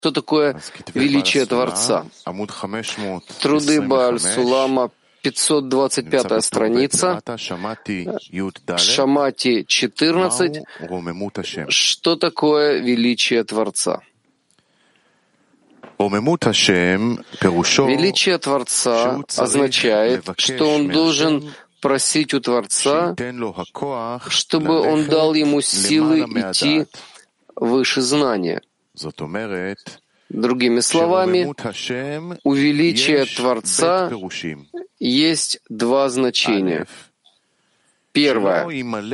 Что такое величие Творца? Труды Бааль Сулама, 525 страница, Шамати 14. Что такое величие Творца? Величие Творца означает, что он должен просить у Творца, чтобы он дал ему силы идти выше знания. Другими словами, у величия Творца есть два значения. Первое,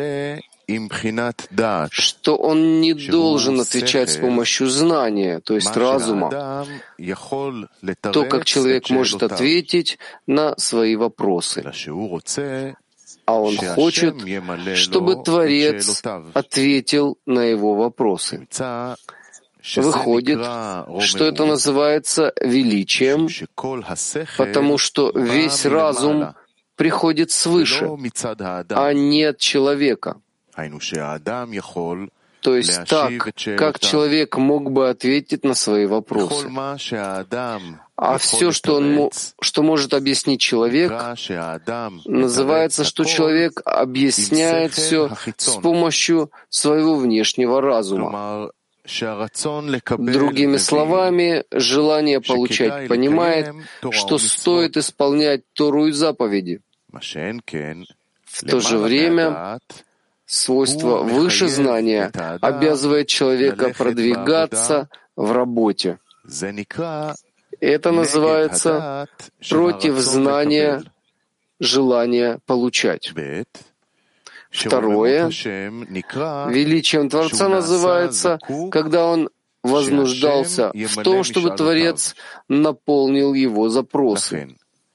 что он не должен отвечать с помощью знания, то есть разума, то, как человек может ответить на свои вопросы. А он хочет, чтобы Творец ответил на его вопросы. Выходит, что это называется величием, потому что весь разум приходит свыше, а не от человека. То есть так, как человек мог бы ответить на свои вопросы. А все, что может объяснить человек, называется, что человек объясняет все с помощью своего внешнего разума. Другими словами, желание получать понимает, что стоит исполнять Тору и заповеди. В то же время, свойство выше знания обязывает человека продвигаться в работе. Это называется против знания желание получать. Второе, величием Творца называется, когда он вознуждался в том, чтобы Творец наполнил его запросы.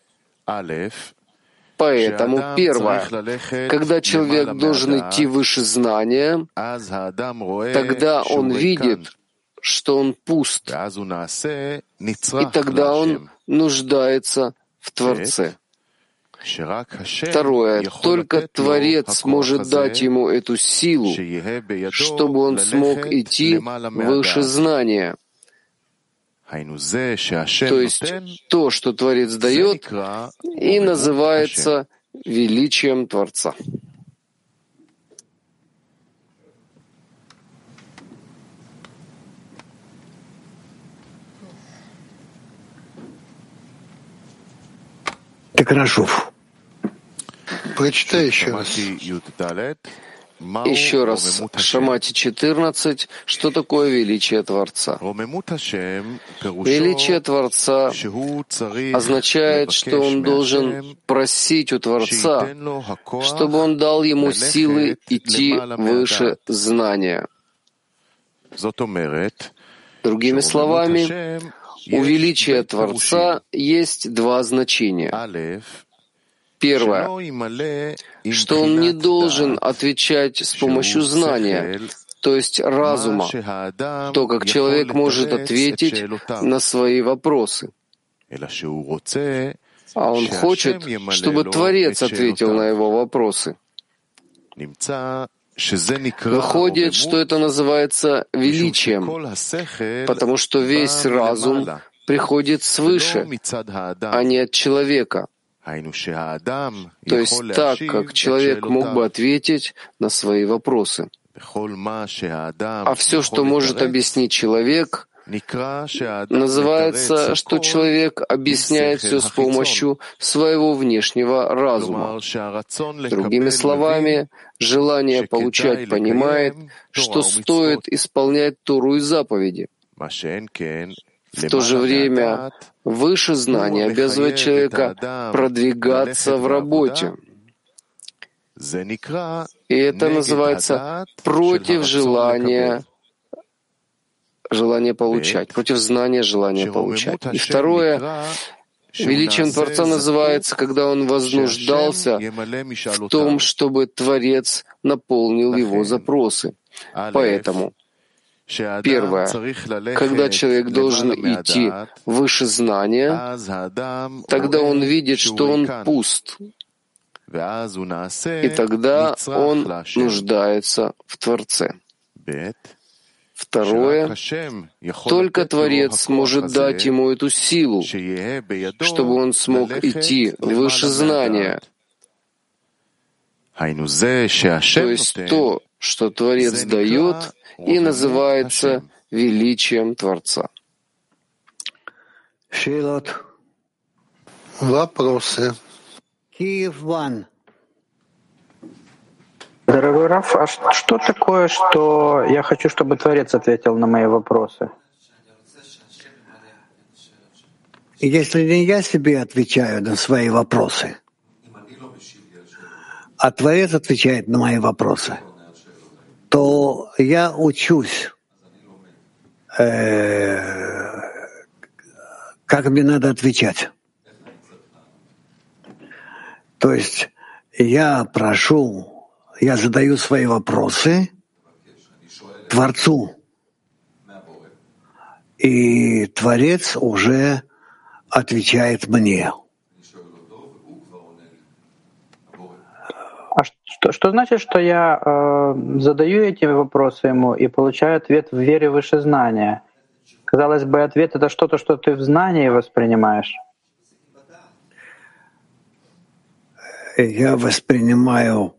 Поэтому первое, когда человек должен идти выше знания, тогда он видит, что он пуст, и тогда он нуждается в Творце. Второе, только Творец может дать ему эту силу, чтобы он смог идти выше знания. То есть то, что Творец дает, и называется величием Творца. Хорошов. Прочитай еще раз. Еще раз, Шамати 14, что такое величие Творца? Величие Творца означает, что он должен просить у Творца, чтобы он дал ему силы идти выше знания. Другими словами, у величия Творца есть два значения. Первое, что он не должен отвечать с помощью знания, то есть разума, то, как человек может ответить на свои вопросы. А он хочет, чтобы Творец ответил на его вопросы. Выходит, что это называется величием, потому что весь разум приходит свыше, а не от человека. То есть так, как человек мог бы ответить на свои вопросы. А все, что может объяснить человек, называется, что человек объясняет все с помощью своего внешнего разума. Другими словами, желание получать понимает, что стоит исполнять Тору и заповеди. В то же время выше знания обязывает человека продвигаться в работе. И это называется против желания получать, против знания желания получать. И второе, величием Творца называется, когда он вознуждался в том, чтобы Творец наполнил его запросы. Поэтому первое, когда человек должен идти выше знания, тогда он видит, что он пуст, и тогда он нуждается в Творце. Второе, только Творец может дать ему эту силу, чтобы он смог идти выше знания. То есть то, что Творец дает, и называется величием Творца. Вопросы. Дорогой Раф, а что такое, что я хочу, чтобы Творец ответил на мои вопросы? Если не я себе отвечаю на свои вопросы, а Творец отвечает на мои вопросы, то я учусь, как мне надо отвечать. То есть я задаю свои вопросы Творцу, и Творец уже отвечает мне. А что значит, что я задаю эти вопросы ему и получаю ответ в вере выше знания? Казалось бы, ответ — это что-то, что ты в знании воспринимаешь. Я воспринимаю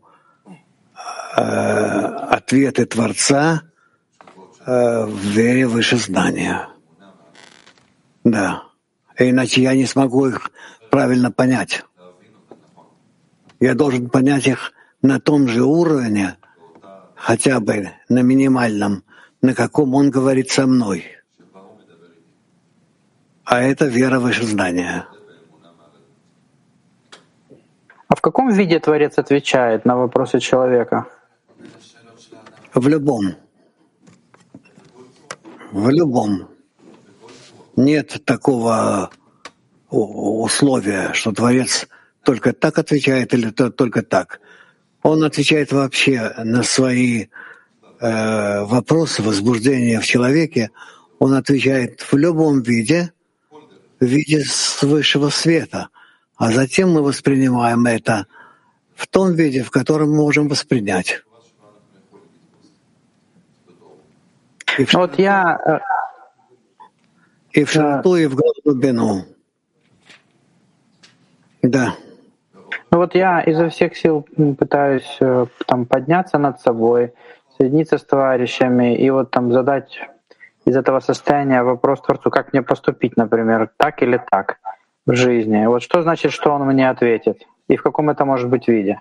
ответы Творца в вере выше знания. Да. Иначе я не смогу их правильно понять. Я должен понять их на том же уровне, хотя бы на минимальном, на каком он говорит со мной. А это вера выше знания. А в каком виде Творец отвечает на вопросы человека? В любом. В любом. Нет такого условия, что Творец только так отвечает или только так. Он отвечает вообще на свои вопросы, возбуждения в человеке. Он отвечает в любом виде, в виде высшего света. А затем мы воспринимаем это в том виде, в котором мы можем воспринять. И в широту, и в глубину. Да. Ну вот я изо всех сил пытаюсь подняться над собой, соединиться с товарищами и вот задать из этого состояния вопрос Творцу, как мне поступить, например, так или так в жизни. Вот что значит, что он мне ответит? И в каком это может быть виде?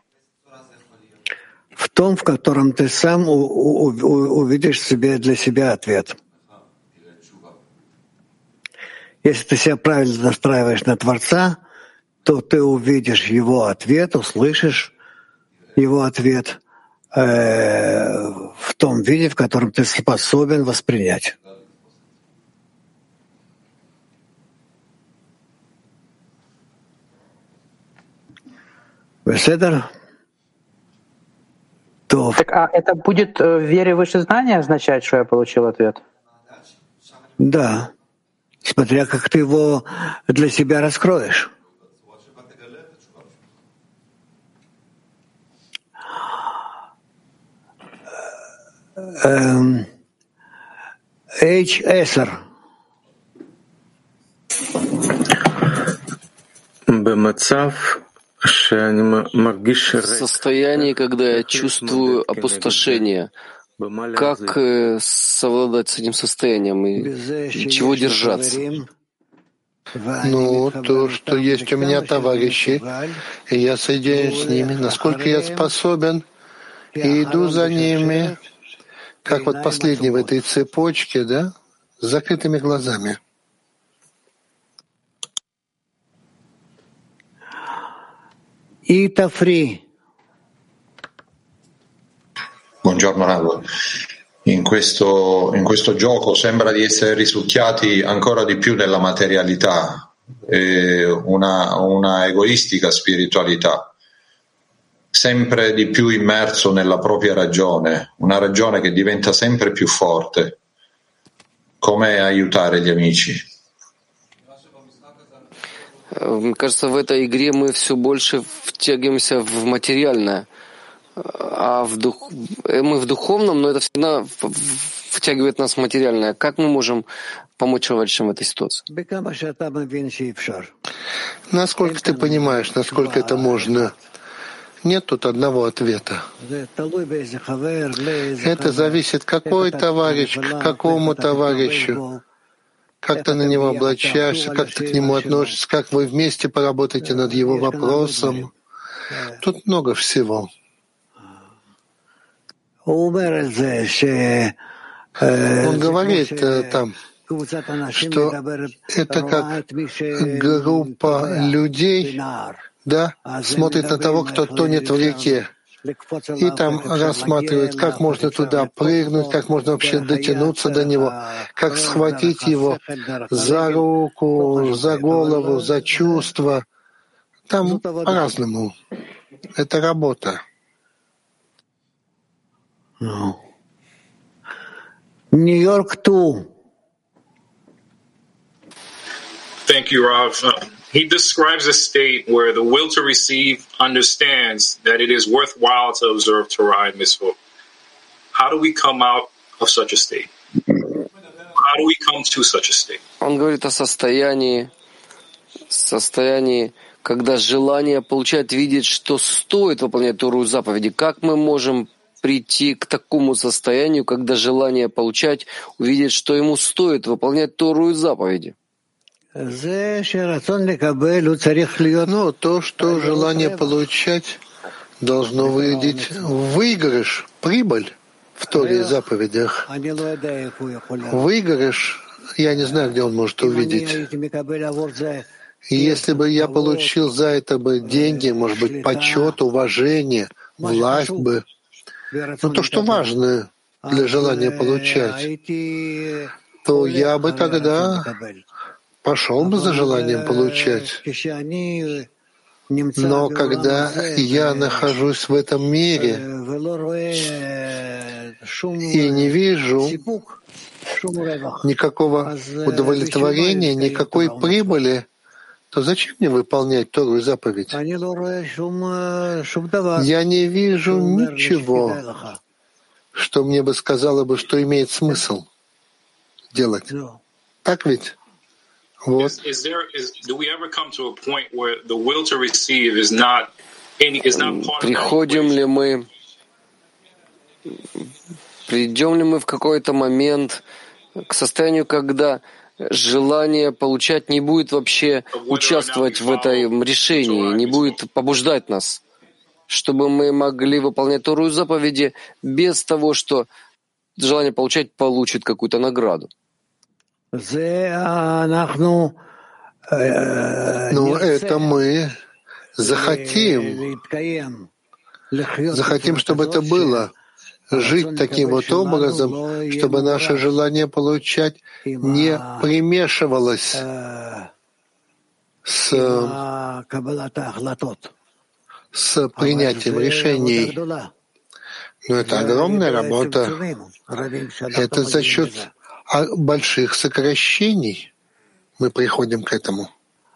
В том, в котором ты сам увидишь для себя ответ. Если ты себя правильно настраиваешь на Творца, то ты увидишь его ответ, услышишь его ответ в том виде, в котором ты способен воспринять. Беседер? Так, а это будет в вере выше знания означать, что я получил ответ? Да. Смотря как ты его для себя раскроешь. H10. В состоянии, когда я чувствую опустошение, как совладать с этим состоянием и чего держаться? Ну, то, что есть у меня товарищи, и я соединяюсь с ними, насколько я способен, и иду за ними, как вот последний в этой цепочке, да, с закрытыми глазами. Итафри. Buongiorno Rav. In questo gioco sembra di essere risucchiati ancora di più nella materialità, una egoistica spiritualità, sempre di più immerso nella propria ragione, una ragione che diventa sempre più forte. Come aiutare gli amici? Мне кажется, в этой игре мы все больше втягиваемся в материальное, а мы в духовном, но это всегда втягивает нас в материальное. Как мы можем помочь товарищам в этой ситуации? Насколько ты понимаешь, насколько это можно? Нет тут одного ответа. Это зависит, какой товарищ, к какому товарищу, как ты на него облачаешься, как ты к нему относишься, как вы вместе поработаете над его вопросом. Тут много всего. Он говорит там, что это как группа людей, да, смотрит на того, кто тонет в реке, и там рассматривает, как можно туда прыгнуть, как можно вообще дотянуться до него, как схватить его за руку, за голову, за чувства. Там по-разному. Это работа. Нью-Йорк 2. Thank you, Rav. He describes a state where the will to receive understands that it is worthwhile to observe Torah and Mitzvot. How do we come out of such a state? How do we come to such a state? Он говорит о состоянии, когда желание получать, видеть, что стоит выполнять Тору и заповеди. Как мы можем прийти к такому состоянию, когда желание получать, увидеть, что ему стоит выполнять Тору и заповеди? То, что желание получать, должно выйти в выигрыш, прибыль в Торе и заповедях. Выигрыш, я не знаю, где он может увидеть. И если бы я получил за это бы деньги, может быть, почет, уважение, власть бы, но то, что важно для желания получать, то я бы тогда пошел бы за желанием получать. Но когда я нахожусь в этом мире и не вижу никакого удовлетворения, никакой прибыли, то зачем мне выполнять Тору и заповедь? Я не вижу ничего, что мне бы сказало бы, что имеет смысл делать. Так ведь? Вот. Придем ли мы в какой-то момент к состоянию, когда желание получать не будет вообще участвовать в этом решении, не будет побуждать нас, чтобы мы могли выполнять Тору и заповеди без того, что желание получать получит какую-то награду? Ну, это мы захотим, чтобы это было, жить таким вот образом, чтобы наше желание получать не примешивалось с принятием решений. Но это огромная работа. Это за счет больших сокращений мы приходим к этому.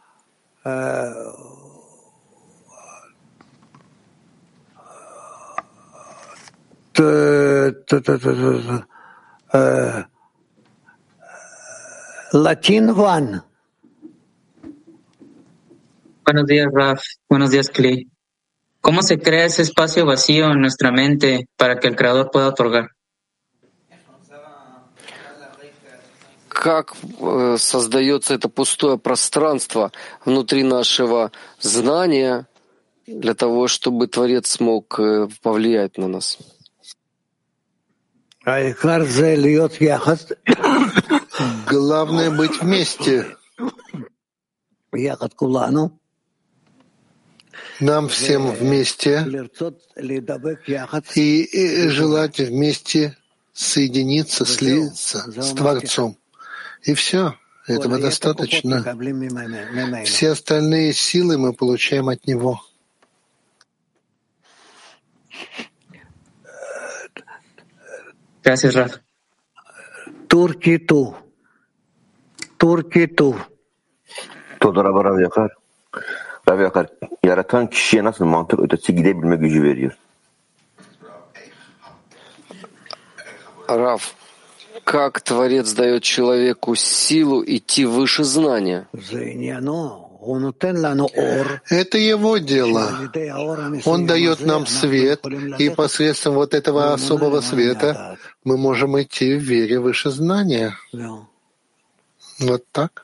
Latin One. Buenos días, Raf. Buenos días, Clay. ¿Cómo se crea ese espacio vacío en nuestra mente para que el Creador pueda otorgar? Как создается это пустое пространство внутри нашего знания для того, чтобы Творец смог повлиять на нас? Главное быть вместе. Нам всем вместе и желать вместе соединиться, слиться с Творцом. И все. Этого достаточно. Все остальные силы мы получаем от Него. Gracias, Raf. Турки-ту. Rav Yakar. Rav Yakar, yaratan kişiye nasıl mantık ötesi gidebilme gücü veriyor? Рав, как Творец дает человеку силу идти выше знания. Это его дело. Он дает нам свет, и посредством вот этого особого света мы можем идти в вере выше знания. Вот так.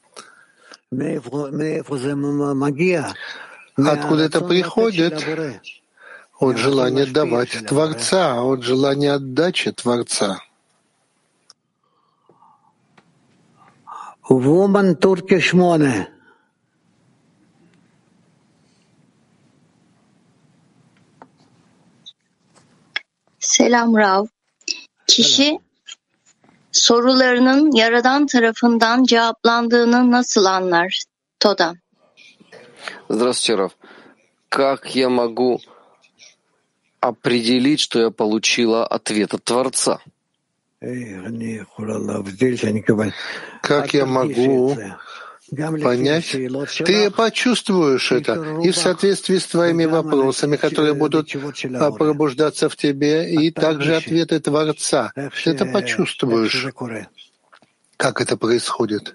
Откуда это приходит? От желания давать Творца, от желания отдачи Творца. Woman Turkey 8. Selam Rav. Kişi sorularının Yaradan tarafından cevaplandığını nasıl anlar? Toda. Здравствуйте, Рав. Как я могу определить, что я получила ответ от Творца? Как я могу понять? Ты почувствуешь это, и в соответствии с твоими вопросами, которые будут пробуждаться в тебе, и также ответы Творца. Ты это почувствуешь, как это происходит.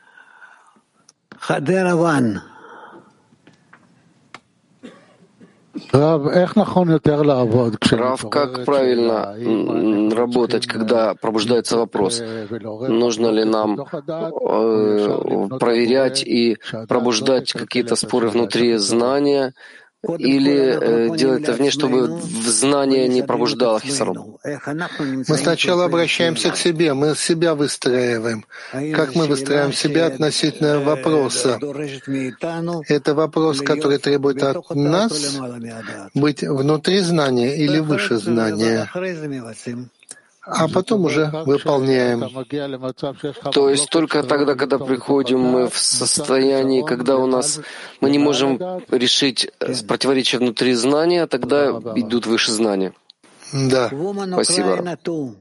Рав, как правильно работать, когда пробуждается вопрос? Нужно ли нам проверять и пробуждать какие-то споры внутри знания, или делать это вне, чтобы в знание не пробуждало хисарон? Мы сначала обращаемся к себе, мы себя выстраиваем. Как мы выстраиваем себя относительно вопроса? Это вопрос, который требует от нас быть внутри знания или выше знания, а потом уже выполняем. То есть только тогда, когда приходим мы в состояние, когда мы не можем решить противоречия внутри знания, тогда идут выше знания. Да. Спасибо.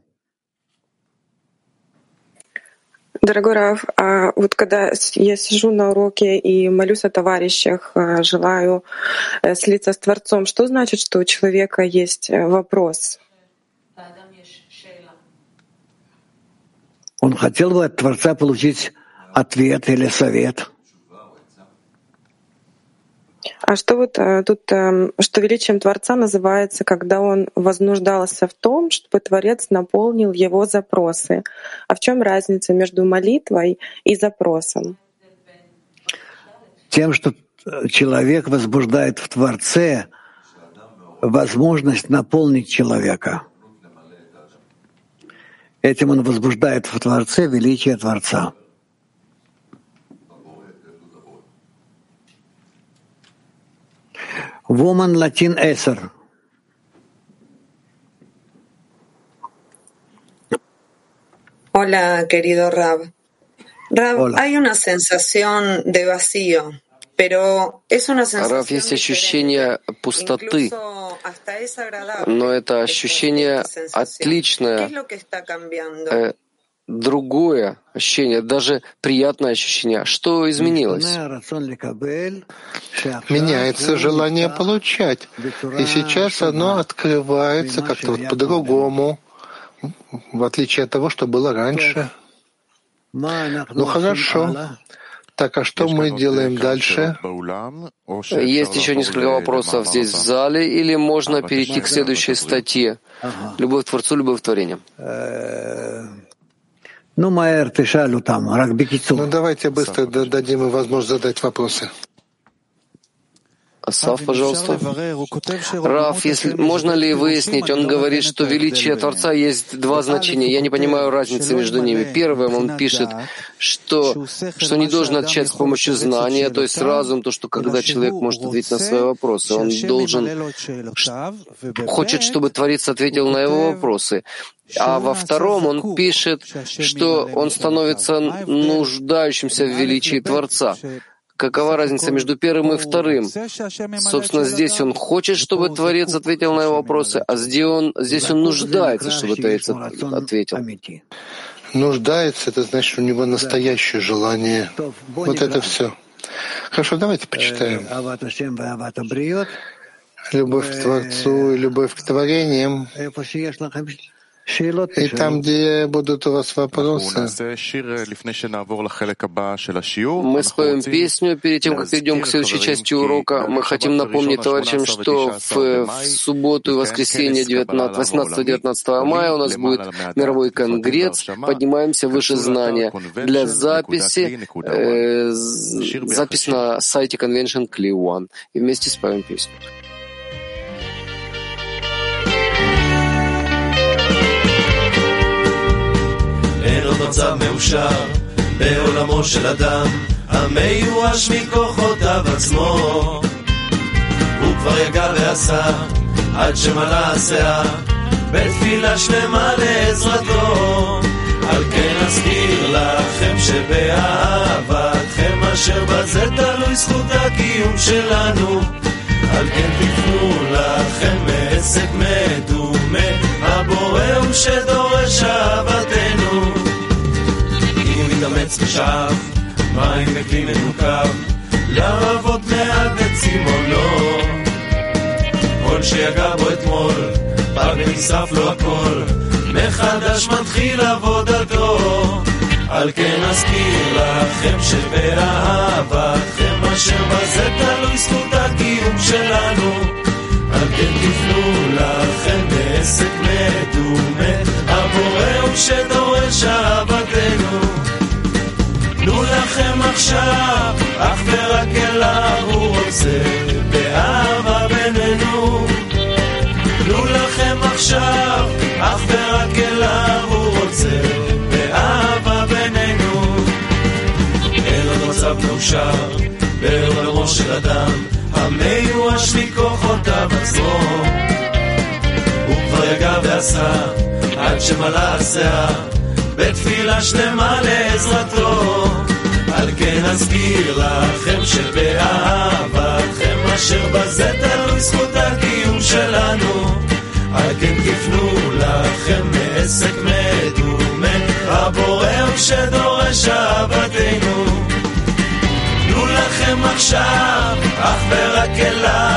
Дорогой Рав, а вот когда я сижу на уроке и молюсь о товарищах, желаю слиться с Творцом, что значит, что у человека есть вопрос? Он хотел бы от Творца получить ответ или совет. А что вот тут, что величием Творца называется, когда он вознуждался в том, чтобы Творец наполнил его запросы? А в чем разница между молитвой и запросом? Тем, что человек возбуждает в Творце возможность наполнить человека. Этим он возбуждает в Творце величие Творца. Woman Latin Esser. Hola, querido Rab. Rab, Hola. hay una sensación de vacío, pero es una sensación Рав, есть ощущение пустоты, но это ощущение отличное, другое ощущение, даже приятное ощущение. Что изменилось? Меняется желание получать. И сейчас оно открывается как-то вот по-другому, в отличие от того, что было раньше. Ну хорошо. Так, а что мы делаем дальше? Есть еще несколько вопросов здесь в зале, или можно перейти к следующей статье? Любовь к Творцу, любовь к творениям. Ну, давайте быстро дадим им возможность задать вопросы. Асав, пожалуйста. Рав, если можно ли выяснить, он говорит, что величие Творца есть два значения. Я не понимаю разницы между ними. Первым он пишет, что не должен отвечать с помощью знания, то есть разум, то, что когда человек может ответить на свои вопросы, он хочет, чтобы Творец ответил на его вопросы. А во втором он пишет, что он становится нуждающимся в величии Творца. Какова разница между первым и вторым? Собственно, здесь он хочет, чтобы Творец ответил на его вопросы, а здесь он нуждается, чтобы Творец ответил. Нуждается, это значит, у него настоящее желание. Вот это все. Хорошо, давайте почитаем. Любовь к Творцу и любовь к творениям. И там, где будут у вас вопросы, мы споем песню перед тем, как перейдем к следующей части урока. Мы хотим напомнить товарищам, что в субботу и воскресенье 18-19 мая у нас будет мировой конгресс «Поднимаемся выше знания». Для записи запись на сайте Convention Clear One. И вместе споем песню. אין עוד מצב מאושר בעולמו של אדם המיואש מכוחותיו עצמו הוא כבר יגע ועשה עד שמלא הסאה בתפילה שלמה לעזרתו על כן אזכיר לכם שבאהבתכם אשר בזה תלוי זכות הקיום שלנו על כן תפנו לכם מעסק מדומה הבורא הוא שדורש אהבתנו אם מתאמץ ושאף מים בכלי מנוקב לרבות מעט בצימונו כל שיגע בו אתמול פג ונשרף לו הכל מחדש מתחיל עבודתו על כן אזכיר לכם שבאהבתכם אשר בזה תלוי זכות הקיום שלנו על כן תפנו לכם בעסק מדומה הבורא הוא שדורש אהבתנו תנו לכם עכשיו אך ורק אליו הוא רוצה באהבה בינינו תנו לכם עכשיו אך ורק אליו הוא רוצה באהבה בינינו אין עוד מצב מאושר בעולמו של אדם המיואש מכוחותיו עצמו הוא כבר יגע ועשה עד שמלא הסאה בתפילה שלמה לעזרתו על כן אזכיר לכם שבאהבתכם אשר בזה תלוי זכות הקיום שלנו על כן תפנו לכם מעסק מדומה הבורא הוא שדורש אהבתנו תנו לכם עכשיו אך ורק אליו